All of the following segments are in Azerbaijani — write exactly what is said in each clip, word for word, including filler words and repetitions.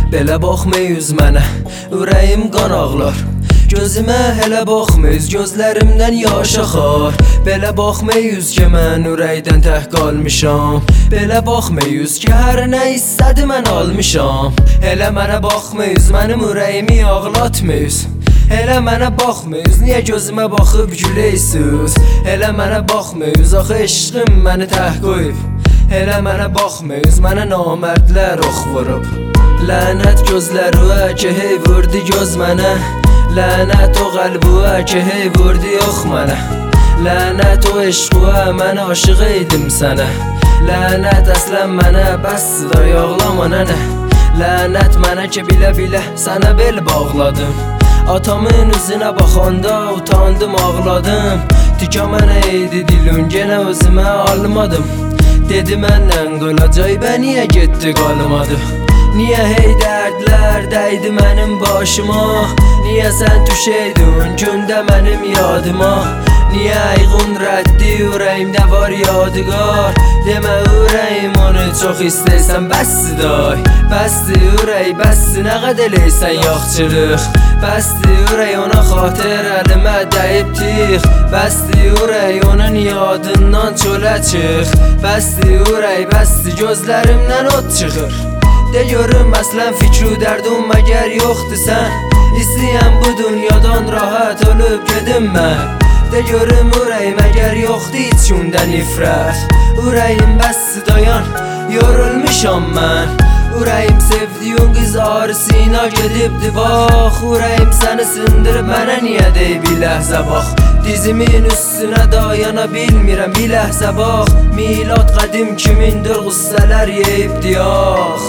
Belə baxmayız mənə, ürəyim qan ağlar. Gözümə hələ baxmayız, gözlərimdən yaş axar. Belə baxmayız ki, mən ürəkdən tək qalmışam. Belə baxmayız ki, hər nə istədi mən almışam. Elə mənə baxmayız, mənim ürəyimi ağlatmayız. Elə mənə baxmayız, niyə gözümə baxıb güləysiz? Elə mənə baxmayız, axı eşqim məni tək qoyub. Elə mənə baxmayız, mənə namərdlər ox vurub. Lənət gözlərə ki, hey vurdu göz mənə. Lənət o qəlbə ki, hey vurdu yox mənə. Lənət o eşqə, mən aşıq eydim sənə. Lənət əslən mənə, bəs da yağlama nənə. Lənət mənə ki, bilə-bilə sənə bel bağladım. Atamın üzünə baxanda utandım, ağladım. Tükə mənə eydi dilün, genə özümə almadım. Dedi məndən qılacaq, bə niyə getdi qalmadı? Niyə hey dərdlər dəydi mənim başıma? Niyə sən düşəydin gündə mənim yadıma? Niyə ayğın rəddi ürəyimdə var yadigar? Demə ürəyim onu çox istəysən bəsdir day. Bəsdir ürək, bəsdir nə qəd eləysən yaxçılıq. Bəsdir ürək ona xatir əlimə dəyib tix. Bəsdir ürək onun yadından çölə çıx. Bəsdir ürək, bəsdir gözlərimdən od çıxır. De görüm əslən fikru dərdum məgər yoxdur sən. İstəyəm bu dünyadan rahat ölüb gedim mən. De görüm ürək məgər yoxdur heç gündə nifrət. Ürəyim bəsdir dayan, yorulmuşam mən. Ürəyim sevdiyin qız arısına gedibdi bax. Ürəyim səni sındırıb mənə niyə dey bir ləhzə bax. Dizimin üstünə dayana bilmirəm bir ləhzə bax. Milad qədim kimindir qüssələr yeyibdi yax.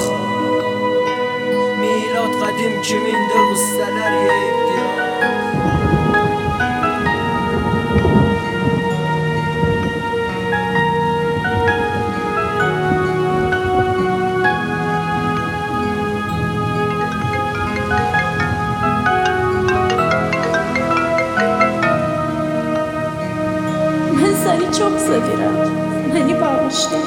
Milad qədim kimindir qüssələr yeyibdi yax. Səni çox sevirəm, məni bağışla.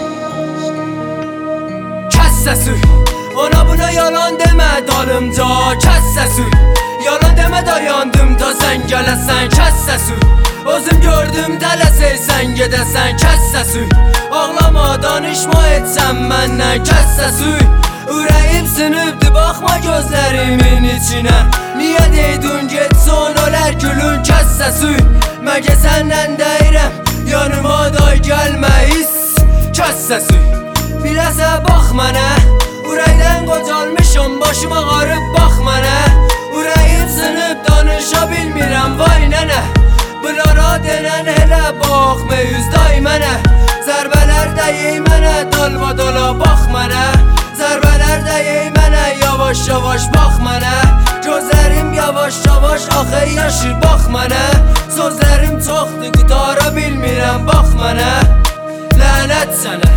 Kəs səsi, ona buna yalan demə dalımca. Kəs səsi, yalan demə dayandım da sən gələsən. Kəs səsi, özüm gördüm tələsəysən gedəsən. Kəs səsi, ağlama danışma etsən məndən. Kəs səsi, ürəyim sınıbdı baxma gözlərimin içinə. Niyə deydin getsin ölər gülün. Kəs səsi, məgə səndən deyirəm yanıma da gəlmə hiss. Kəs səsi, biləsə bax mənə. Ürəkdən qocalmışam, başım ağarıb bax mənə. Ürəyim sınıb danışa bilmirəm vay nənə. Bunlara denən elə baxmayız day mənə. Zərbələr dəyey mənə, dalma dala bax mənə. Zərbələr dəyey mənə, yavaş yavaş bax mənə. Gözlərim yavaş yavaş axı yaşır bax mənə. Sözlərim çoxdur qutara bilmirəm bax mənə. Lənət sənə.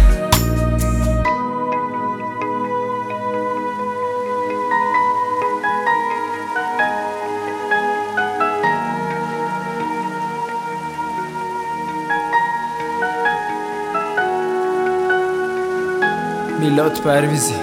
Milad Pərvizi.